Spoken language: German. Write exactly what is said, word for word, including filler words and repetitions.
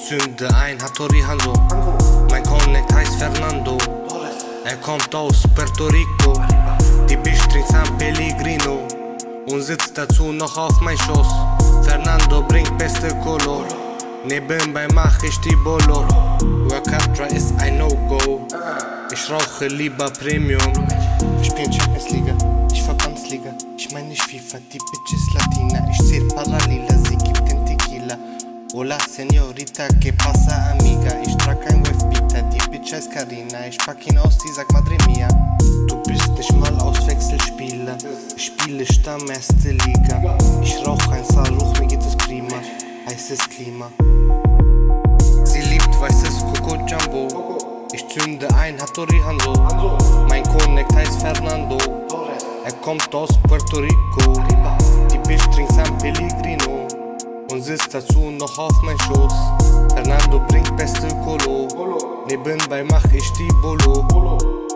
zünde ein Hattori Hanzo. Mein Connect heißt Fernando. Er kommt aus Puerto Rico. Die Bitch trinkt San Pellegrino und sitzt dazu noch auf mein Schoß. Fernando bringt beste Color. Nebenbei mach ich die Bolo. Workatra ist ein No-Go. Ich rauche lieber Premium. Wir spielen Champions Liga, ich Verbandsliga. Ich mein nicht FIFA, die Bitch ist Latina. Ich zähl Parallila, sie gibt den Tequila. Hola Senorita, que pasa amiga. Ich trag ein Wave-Beater, die Bitch heißt Carina. Ich pack ihn aus, die sagt Madre Mia. Du bist nicht mal Auswechselspieler. Ich spiele Stamm erste Liga. Ich rauch ein Saruch, mir geht es prima. Heißes Klima. Sie liebt weißes Coco Jumbo. Ich zünde ein Hattori Hanzo. Mein Connect heißt Fernando. Er kommt aus Puerto Rico. Die Bitch trinkt San Pellegrino und sitzt dazu noch auf mein Schoß. Fernando bringt beste Colo. Nebenbei mach ich die Bolo.